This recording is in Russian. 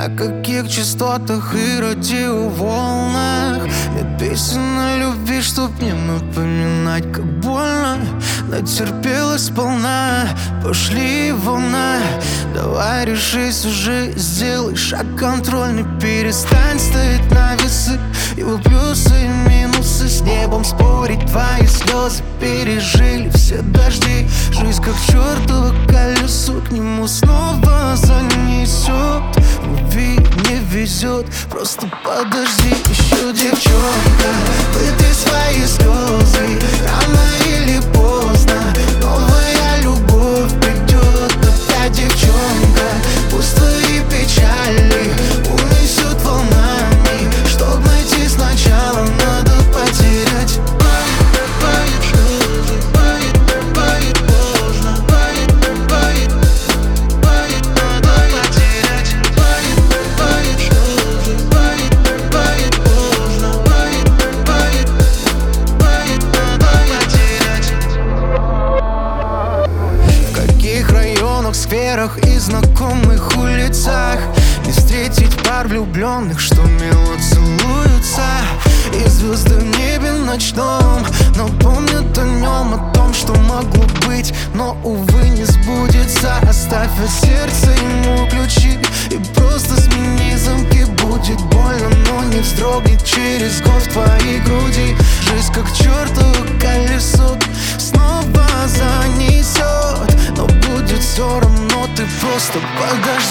На каких частотах и радиоволнах нет песен о любви, чтоб не напоминать, как больно. Натерпелась сполна, пошли волна. Давай решись уже, сделай шаг контрольный. Перестань ставить на весы его плюсы и минусы. С небом спорить, твои слезы пережили все дожди. Жизнь как чертово колесо, к нему снова занесет. Любви не везет, просто подожди еще, девчонка. Вытрь свои слезы, рано или поздно новая любовь придет опять, девчонка. Пусть твои печали унесет волнами. Чтоб найти сначала, надо потерять. В скверах и знакомых улицах не встретить пар влюбленных, что мило целуются. И звезды в небе ночном, но помнят о нем, о том, что могло быть, но, увы, не сбудется. Оставь от сердца ему ключи и просто смени замки. Будет больно, но не вздрогнет через год в твоей груди. Жизнь как чертово колесо снова занесет, но будет все равно, ты просто подожди.